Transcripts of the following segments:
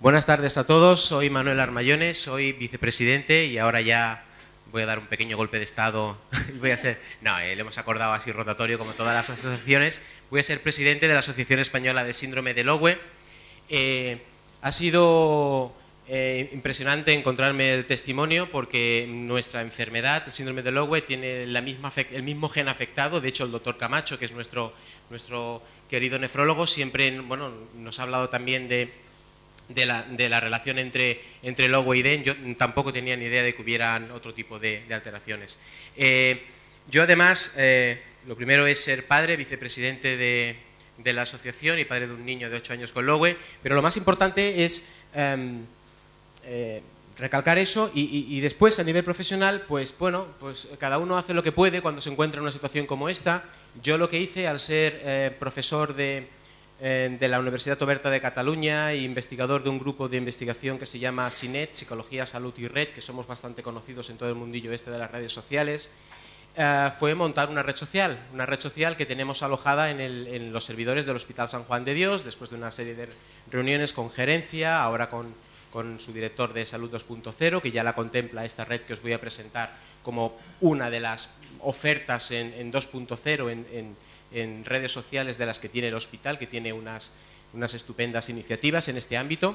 Buenas tardes a todos, soy Manuel Armayones, soy vicepresidente y ahora ya voy a dar un pequeño golpe de estado. Le hemos acordado así rotatorio como todas las asociaciones. Voy a ser presidente de la Asociación Española de Síndrome de Lowe. Ha sido impresionante encontrarme el testimonio porque nuestra enfermedad, el síndrome de Lowe, tiene el mismo gen afectado. De hecho, el doctor Camacho, que es nuestro querido nefrólogo, siempre nos ha hablado también de la relación entre Lowe y DEN. Yo tampoco tenía ni idea de que hubieran otro tipo de alteraciones. Yo además, lo primero es ser padre, vicepresidente de la asociación y padre de un niño de 8 años con Lowe, pero lo más importante es recalcar eso y después a nivel profesional, pues cada uno hace lo que puede cuando se encuentra en una situación como esta. Yo lo que hice al ser profesor de la Universitat Oberta de Cataluña e investigador de un grupo de investigación que se llama SINET, Psicología, Salud y Red, que somos bastante conocidos en todo el mundillo de las redes sociales, fue montar una red social que tenemos alojada en los servidores del Hospital San Juan de Dios, después de una serie de reuniones con gerencia, ahora con su director de Salud 2.0, que ya la contempla esta red que os voy a presentar como una de las ofertas en 2.0 en redes sociales de las que tiene el hospital, que tiene unas estupendas iniciativas en este ámbito.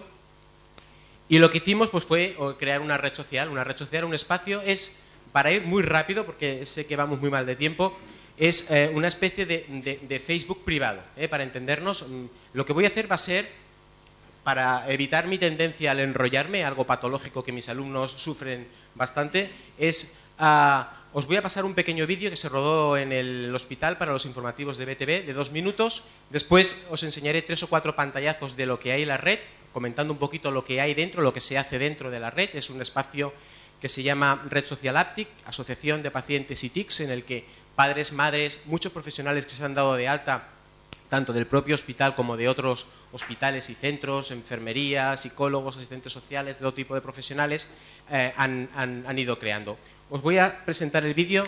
Y lo que hicimos pues fue crear una red social, un espacio, para ir muy rápido, porque sé que vamos muy mal de tiempo, es una especie de Facebook privado, para entendernos. Lo que voy a hacer va a ser, para evitar mi tendencia al enrollarme, algo patológico que mis alumnos sufren bastante, os voy a pasar un pequeño vídeo que se rodó en el hospital para los informativos de BTV de 2 minutos. Después os enseñaré 3 o 4 pantallazos de lo que hay en la red, comentando un poquito lo que hay dentro, lo que se hace dentro de la red. Es un espacio que se llama Red Social Aptic, Asociación de Pacientes y TICs, en el que padres, madres, muchos profesionales que se han dado de alta, tanto del propio hospital como de otros hospitales y centros, enfermería, psicólogos, asistentes sociales, de todo tipo de profesionales, han ido creando. Us voy a presentar el vídeo.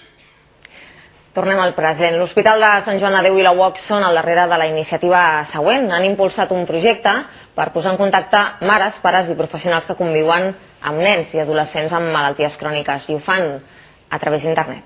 Tornem al present. L'Hospital de Sant Joan de Déu i la UOC són al darrere de la iniciativa següent. Han impulsat un projecte per posar en contacte mares, pares i professionals que conviuen amb nens i adolescents amb malalties cròniques, i ho fan a través d'internet.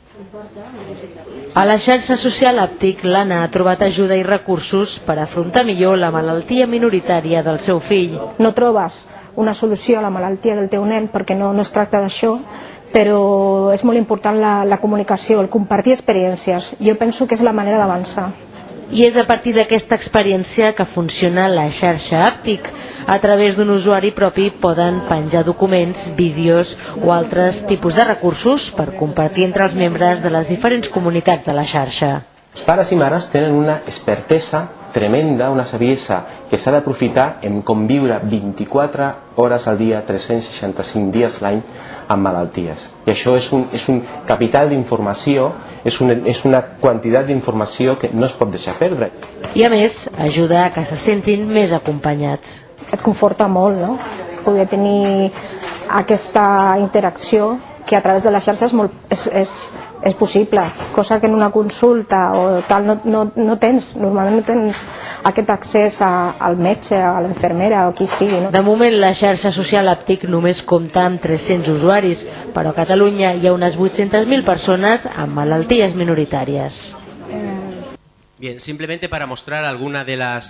A la xarxa social Aptic, l'Anna ha trobat ajuda i recursos per afrontar millor la malaltia minoritària del seu fill. No trobes una solució a la malaltia del teu nen perquè no es tracta d'això, però és molt important la comunicació, el compartir experiències. Jo penso que és la manera d'avançar. I és a partir d'aquesta experiència que funciona la xarxa Aptic. A través d'un usuari propi poden penjar documents, vídeos o altres tipus de recursos per compartir entre els membres de les diferents comunitats de la xarxa. Els pares i mares tenen una expertesa tremenda, una saviesa que s'ha d'aprofitar en conviure 24 hores al dia, 365 dies l'any amb malalties. I això és un capital d'informació, és una quantitat d'informació que no es pot deixar perdre. I a més, ajuda a que se sentin més acompanyats. Et conforta molt, no? Poder tenir aquesta interacció que a través de la xarxa és possible, cosa que en una consulta o tal no tens, normalment no tens aquest accés al metge, a l'infermera o qui sigui. De moment la xarxa social Aptic només compta amb 300 usuaris, però a Catalunya hi ha unes 800.000 persones amb malalties minoritàries. Bien, simplemente para mostrar alguna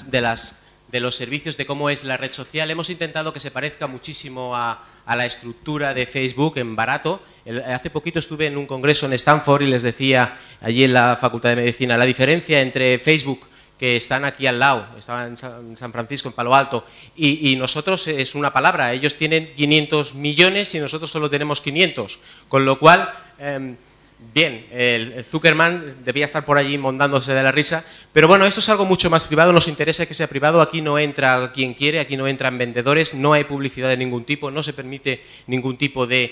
de los servicios de cómo es la red social, hemos intentado que se parezca muchísimo a la estructura de Facebook en barato. Hace poquito estuve en un congreso en Stanford y les decía allí en la Facultad de Medicina la diferencia entre Facebook, que están aquí al lado, estaban en San Francisco, en Palo Alto, y nosotros es una palabra. Ellos tienen 500 millones y nosotros solo tenemos 500, con lo cual... Bien, el Zuckerman debía estar por allí mondándose de la risa, pero bueno, esto es algo mucho más privado, nos interesa que sea privado, aquí no entra quien quiere, aquí no entran vendedores, no hay publicidad de ningún tipo, no se permite ningún tipo de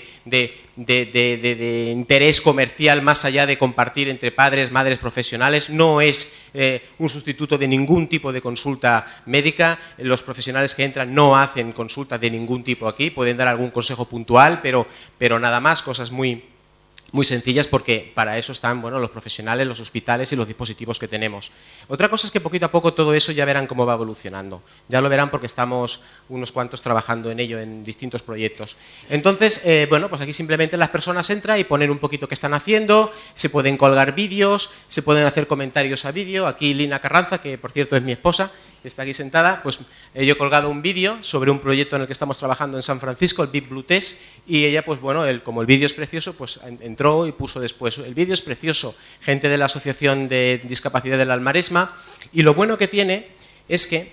interés comercial más allá de compartir entre padres, madres, profesionales, no es un sustituto de ningún tipo de consulta médica, los profesionales que entran no hacen consulta de ningún tipo aquí, pueden dar algún consejo puntual, pero nada más, cosas muy muy sencillas porque para eso están los profesionales, los hospitales y los dispositivos que tenemos. Otra cosa es que poquito a poco todo eso ya verán cómo va evolucionando. Ya lo verán porque estamos unos cuantos trabajando en ello en distintos proyectos. Entonces, pues aquí simplemente las personas entran y ponen un poquito qué están haciendo, se pueden colgar vídeos, se pueden hacer comentarios a vídeo. Aquí Lina Carranza, que por cierto es mi esposa, que está aquí sentada, pues yo he colgado un vídeo sobre un proyecto en el que estamos trabajando en San Francisco, el Big Blue Test, y ella, pues bueno, como el vídeo es precioso, pues entró y puso después, el vídeo es precioso, gente de la Asociación de Discapacidad del Maresma, y lo bueno que tiene es que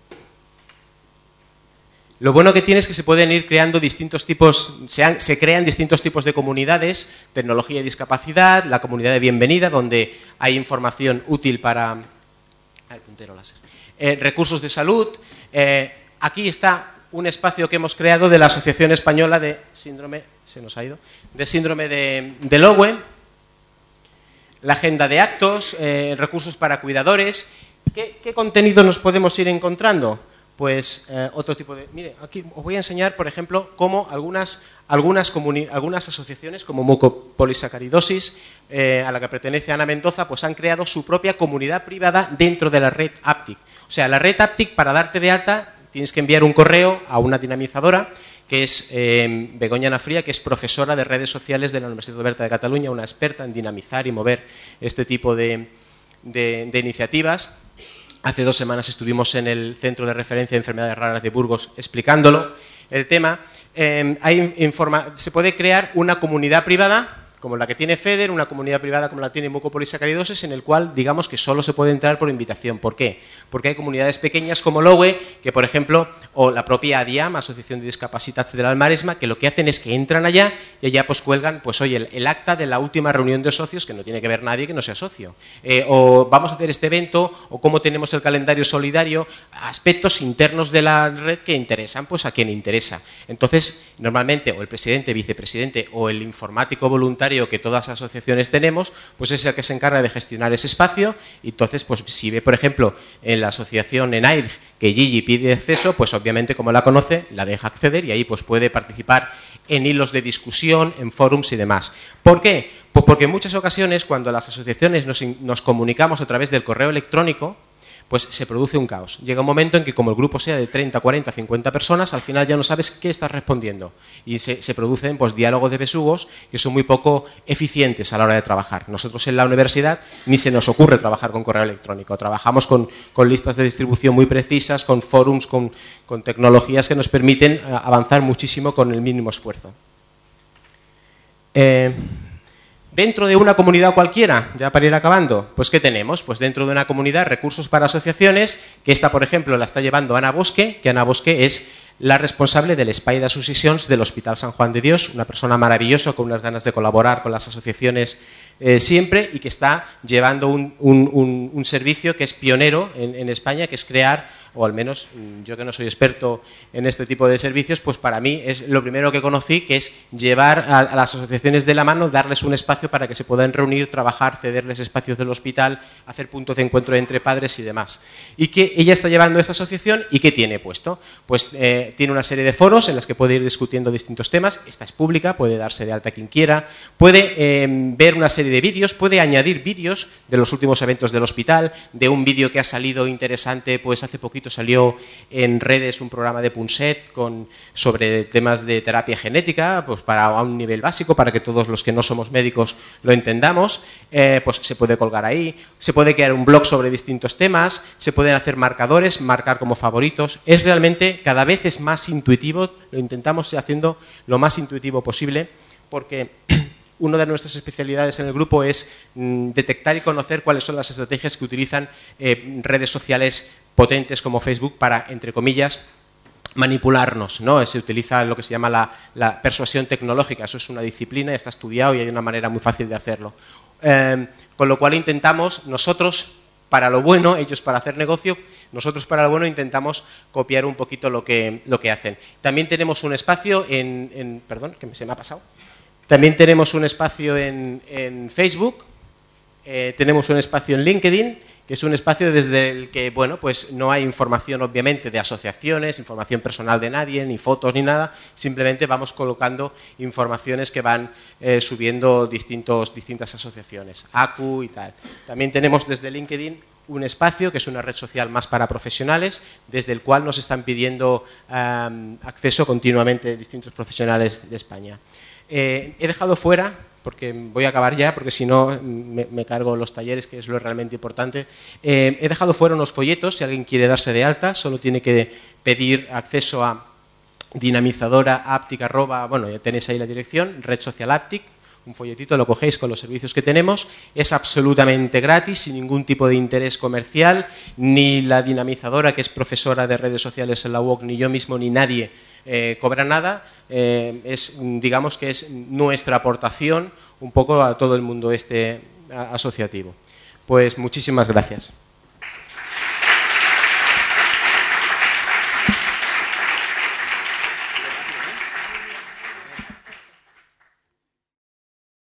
se pueden ir creando distintos tipos, se crean distintos tipos de comunidades, tecnología y discapacidad, la comunidad de bienvenida, donde hay información útil para el puntero láser. Recursos de salud. Aquí está un espacio que hemos creado de la Asociación Española de Síndrome, de Síndrome de Lowe, la agenda de actos, recursos para cuidadores. ¿Qué contenido nos podemos ir encontrando? Pues otro tipo de... Mire, aquí os voy a enseñar, por ejemplo, cómo algunas asociaciones, como Mucopolisacaridosis, a la que pertenece Ana Mendoza, pues han creado su propia comunidad privada dentro de la red Aptic. O sea, la red Aptic, para darte de alta, tienes que enviar un correo a una dinamizadora, que es Begoña Nafría, que es profesora de redes sociales de la Universitat Oberta de Cataluña, una experta en dinamizar y mover este tipo de iniciativas. Hace 2 semanas estuvimos en el Centro de Referencia de Enfermedades Raras de Burgos explicándolo, el tema. Se puede crear una comunidad privada, como la que tiene FEDER, una comunidad privada como la tiene Mucopolisacaridosis, en el cual digamos que solo se puede entrar por invitación. ¿Por qué? Porque hay comunidades pequeñas como Lowe, que por ejemplo, o la propia ADIAM, Asociación de Discapacitats del Maresma, que lo que hacen es que entran allá y allá pues cuelgan, pues oye, el acta de la última reunión de socios, que no tiene que ver nadie que no sea socio. O vamos a hacer este evento, o cómo tenemos el calendario solidario, aspectos internos de la red que interesan pues a quien interesa. Entonces, normalmente, o el presidente, vicepresidente, o el informático voluntario que todas las asociaciones tenemos, pues es el que se encarga de gestionar ese espacio. Y entonces, pues si ve, por ejemplo, en la asociación ENAIRG que Gigi pide acceso, pues obviamente como la conoce, la deja acceder y ahí pues puede participar en hilos de discusión, en forums y demás. ¿Por qué? Pues porque en muchas ocasiones cuando las asociaciones nos comunicamos a través del correo electrónico, pues se produce un caos. Llega un momento en que como el grupo sea de 30, 40, 50 personas, al final ya no sabes qué estás respondiendo y se producen pues diálogos de besugos que son muy poco eficientes a la hora de trabajar. Nosotros en la universidad ni se nos ocurre trabajar con correo electrónico, trabajamos con listas de distribución muy precisas, con forums, con tecnologías que nos permiten avanzar muchísimo con el mínimo esfuerzo. Dentro de una comunidad cualquiera, ya para ir acabando, pues ¿qué tenemos? Pues dentro de una comunidad, recursos para asociaciones, que esta, por ejemplo, la está llevando Ana Bosque, que Ana Bosque es la responsable del Espai d'Associacions del Hospital San Juan de Dios, una persona maravillosa con unas ganas de colaborar con las asociaciones siempre y que está llevando un servicio que es pionero en España, que es crear, o al menos yo que no soy experto en este tipo de servicios, pues para mí es lo primero que conocí, que es llevar a las asociaciones de la mano, darles un espacio para que se puedan reunir, trabajar, cederles espacios del hospital, hacer puntos de encuentro entre padres y demás. Y que ella está llevando esta asociación y ¿qué tiene puesto? Pues tiene una serie de foros en los que puede ir discutiendo distintos temas, esta es pública, puede darse de alta quien quiera, puede ver una serie de vídeos, puede añadir vídeos de los últimos eventos del hospital, de un vídeo que ha salido interesante, pues hace poquito salió en redes un programa de Punset sobre temas de terapia genética, pues para un nivel básico, para que todos los que no somos médicos lo entendamos, pues se puede colgar ahí, se puede crear un blog sobre distintos temas, se pueden hacer marcadores, marcar como favoritos, es realmente cada vez es más intuitivo, lo intentamos haciendo lo más intuitivo posible, porque una de nuestras especialidades en el grupo es detectar y conocer cuáles son las estrategias que utilizan redes sociales potentes como Facebook para, entre comillas, manipularnos, ¿no? Se utiliza lo que se llama la persuasión tecnológica, eso es una disciplina, está estudiado y hay una manera muy fácil de hacerlo. Con lo cual intentamos nosotros, para lo bueno, ellos para hacer negocio, nosotros para lo bueno intentamos copiar un poquito lo que hacen. También tenemos un espacio perdón, que se me ha pasado. También tenemos un espacio en Facebook, tenemos un espacio en LinkedIn que es un espacio desde el que, bueno, pues no hay información obviamente de asociaciones, información personal de nadie, ni fotos ni nada, simplemente vamos colocando informaciones que van subiendo distintas asociaciones, ACU y tal. También tenemos desde LinkedIn un espacio que es una red social más para profesionales, desde el cual nos están pidiendo acceso continuamente distintos profesionales de España. He dejado fuera, porque voy a acabar ya, porque si no me cargo los talleres, que es lo realmente importante. He dejado fuera unos folletos, si alguien quiere darse de alta, solo tiene que pedir acceso a dinamizadora aptic, bueno, ya tenéis ahí la dirección, red social aptic, un folletito, lo cogéis con los servicios que tenemos, es absolutamente gratis, sin ningún tipo de interés comercial, ni la dinamizadora, que es profesora de redes sociales en la UOC, ni yo mismo, ni nadie cobra nada, digamos que es nuestra aportación un poco a todo el mundo asociativo. Pues muchísimas gracias.